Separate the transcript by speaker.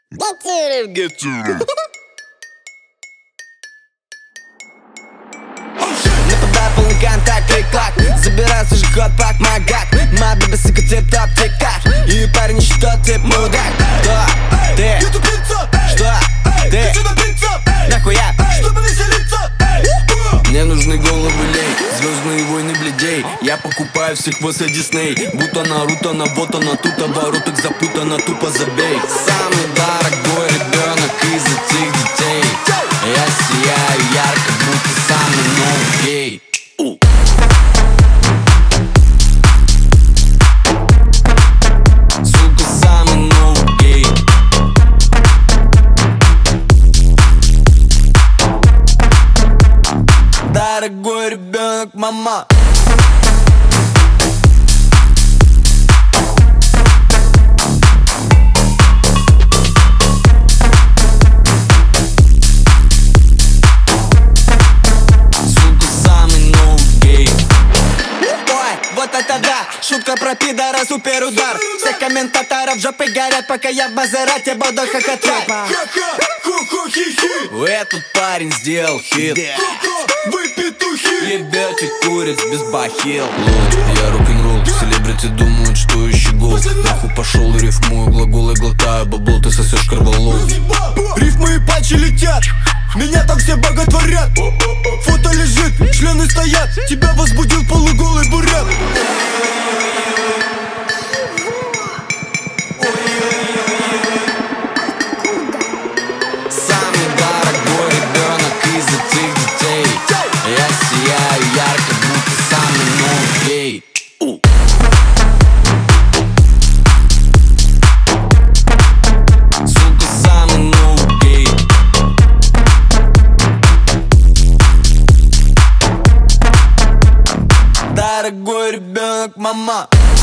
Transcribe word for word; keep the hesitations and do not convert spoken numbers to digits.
Speaker 1: Get to it, get to it. Не туда полный контакт, клик-клак. Забирается же ход пак, магак. Моя беби сука тип-топ, тик-так. И парень не считает, тип мудак. Кто ты? Что ты? Нахуя? Чтобы веселиться. Мне нужны головы лей, звездные войны бледей. Я покупаю всех возле Дисней. Будто Наруто, на вот она тут, обороток запутана, тупо забей. Самый дорогой ребенок из этих детей. Я сияю ярко, будто самый новый гей. Сука, самый новый гей. Дорогой ребенок, мама. Вот это да, шутка про пидора, супер удар. Все комментаторов в жопе горят, пока я в Мазерате буду хохотать. Этот парень сделал хит. Вы петухи. Ебете куриц без бахил. Я рок-н-ролл, селебрити думают, что ищи гол. Нахуй пошел, рифмую глаголы, глотаю бабло, ты сосешь корвалол. Рифмы и патчи летят, меня там все боготворят. Фото лежит, члены стоят, тебя возбудил полуголый бурят. Самый дорогой ребенок из этих детей. Я сияю ярко, будто самый новый гей. Сука, самый новый гей. Дорогой ребенок, мама.